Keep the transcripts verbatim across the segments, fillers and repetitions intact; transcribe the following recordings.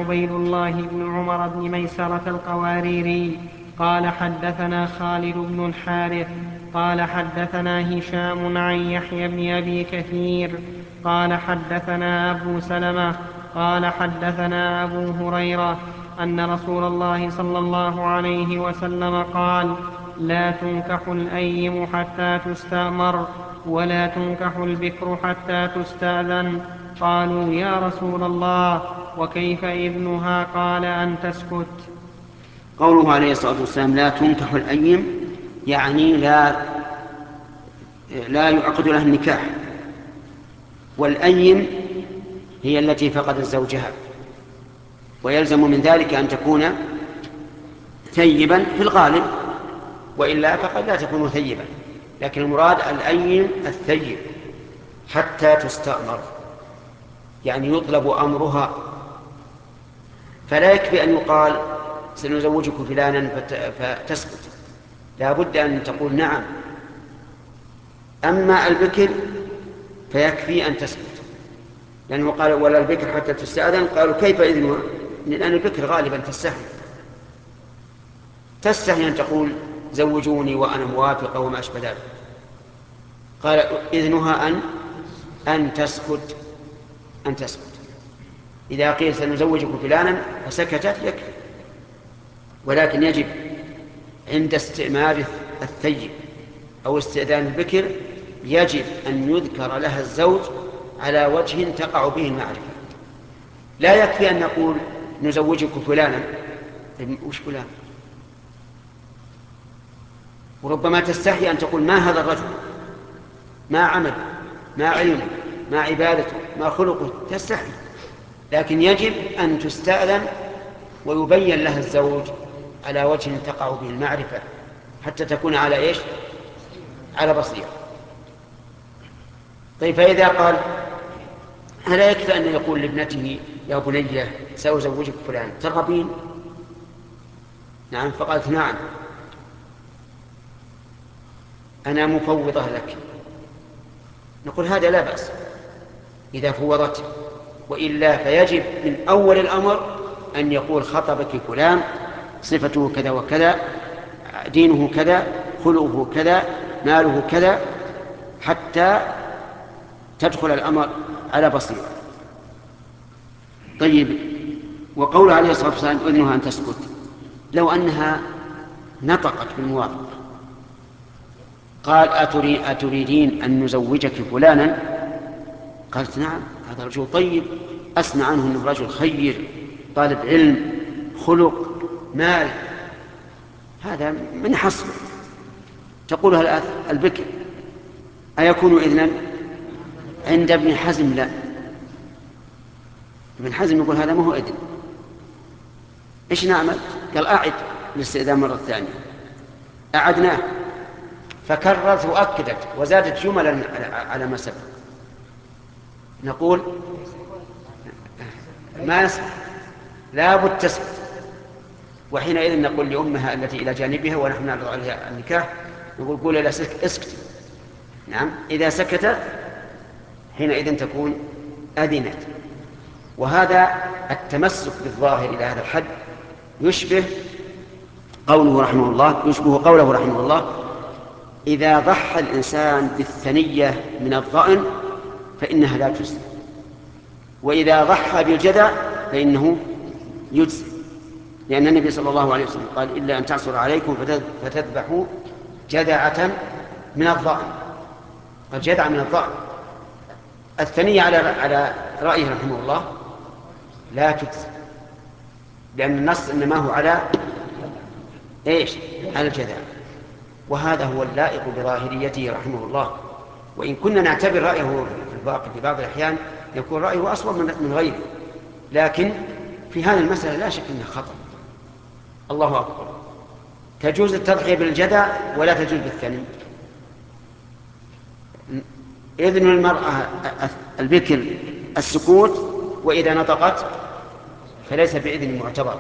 عبيد الله بن عمر بن ميسرة القواريري قال حدثنا خالد بن الحارث قال حدثنا هشام عن يحيى بن أبي كثير قال حدثنا أبو سلمة قال حدثنا أبو هريرة أن رسول الله صلى الله عليه وسلم قال لا تنكح الأيم حتى تستأمر ولا تنكح البكر حتى تستأذن. قالوا يا رسول الله وكيف إذنها؟ قال أن تسكت. قوله عليه الصلاة والسلام لا تنكح الأيم يعني لا لا يعقد لها النكاح. والأيم هي التي فقدت زوجها، ويلزم من ذلك أن تكون ثيبا في الغالب، وإلا فقد لا تكون ثيبا، لكن المراد الأيم الثيب حتى تستأمر، يعني يطلب أمرها. فلا يكفي أن يقال سنزوجك فلانا فتسكت، لا بد أن تقول نعم. أما البكر فيكفي أن تسكت، لأنه قال ولا البكر حتى تستأذن. قالوا كيف إذنها؟ لأن البكر غالبا تستحي تستحي أن تقول زوجوني وأنا موافقة وما أشبه ذلك. قال إذنها أن أن تسكت أن تسكت إذا قيل سنزوجك فلانا فسكتت يكفي. ولكن يجب عند استئمار الثيب أو استئذان البكر يجب أن يذكر لها الزوج على وجه تقع به المعرفة. لا يكفي أن نقول نزوجك فلانا، وش فلان؟ وربما تستحي أن تقول ما هذا الرجل، ما عمل، ما علمه، ما عبادته، ما خلقه، تستحي. لكن يجب أن تستأذن ويبين لها الزوج على وجه تقع به المعرفة حتى تكون على إيش؟ على بصيرة. طيب فإذا قال ألا يكفي أن يقول لابنته يا بني سأزوجك فلان ترغبين؟ نعم. فقالت نعم أنا مفوضة لك، نقول هذا لا بأس إذا فوضت، وإلا فيجب من أول الأمر أن يقول خطبك فلان صفته كذا وكذا، دينه كذا، خلقه كذا، ماله كذا، حتى تدخل الأمر على بصيرة. طيب وقول عليه الصلاة والسلام إذنها أن تسكت، لو أنها نطقت بالموافقة قال أتري أتريدين أن نزوجك فلانا؟ قالت نعم هذا رجل طيب أسمع عنه أنه رجل خير طالب علم خلق مال، هذا من حصله. تقولها البكر. أيكون إذنا؟ عند ابن حزم لا، ابن حزم يقول هذا ما هو إذن. إيش نعمل؟ قال أعد الاستئذان مرة ثانية. أعدناه فكررت وأكدت وزادت جملا على ما سبق. نقول ما يصح، لا بد تسكت. وحينئذ نقول لأمها التي إلى جانبها ونحن نعرض عليها النكاح نقول قول لا اسكت. نعم إذا سكت حينئذ تكون أذنت. وهذا التمسك بالظاهر إلى هذا الحد يشبه قوله رحمه الله يشبه قوله رحمه الله إذا ضحى الإنسان بالثنية من الضأن فإنها لا تجزي، وإذا ضحى بالجدع فإنه يجزي، لأن النبي صلى الله عليه وسلم قال إلا أن تعصر عليكم فتذبحوا جدعة من الضأن. الجدع من الضأن. الثنية على على رأيه رحمه الله لا تجزي، لأن النص إنما هو على إيش؟ على الجدع. وهذا هو اللائق بظاهريته رحمه الله. وإن كنا نعتبر رأيه في الواقع في بعض الأحيان يكون رأيه أصوب من غيره، لكن في هذه المسألة لا شك أنه خطأ. الله أكبر. تجوز التضحية بالجدع ولا تجوز بالثني. إذن المرأة البكر السكوت، وإذا نطقت فليس بإذن معتبر.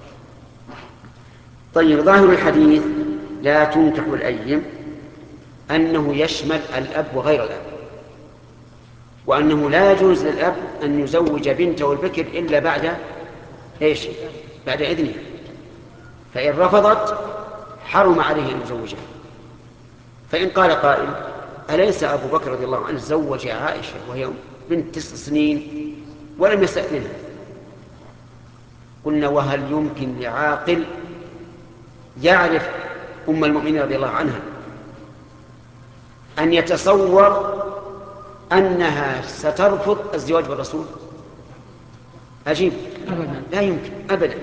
طيب ظاهر الحديث لا تنكح الأيم أنه يشمل الأب وغير الأب، وأنه لا يجوز للأب أن يزوج بنته البكر إلا بعد إيش بعد إذنها، فإن رفضت حرم عليه أن يزوجها. فإن قال قائل أليس أبو بكر رضي الله عنه زوج عائشة وهي بنت تسع سنين ولم يستأذنها؟ قلنا وهل يمكن لعاقل يعرف أم المؤمنين رضي الله عنها أن يتصور أنها سترفض الزواج بالرسول؟ أجيب أبدا. لا يمكن أبدا.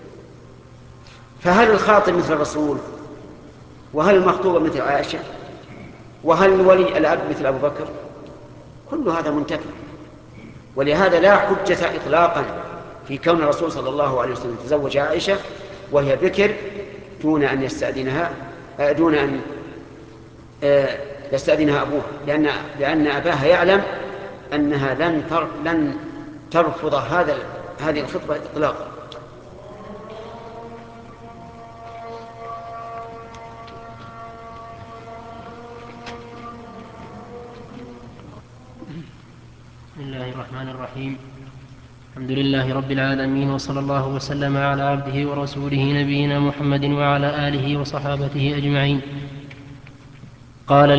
فهل الخاطب مثل الرسول؟ وهل المخطوبة مثل عائشة؟ وهل الولي الأب مثل أبو بكر؟ كل هذا منتفي. ولهذا لا حجة إطلاقا في كون الرسول صلى الله عليه وسلم تزوج عائشة وهي بكر دون أن يستأذنها دون أن يستأذنها أبوها، لأن لأن أباها يعلم أنها لن لن ترفض هذا هذه الخطبة إطلاقا. بسم الله الرحمن الرحيم. الحمد لله رب العالمين، وصلى الله وسلم على عبده ورسوله نبينا محمد وعلى آله وصحابته أجمعين. قال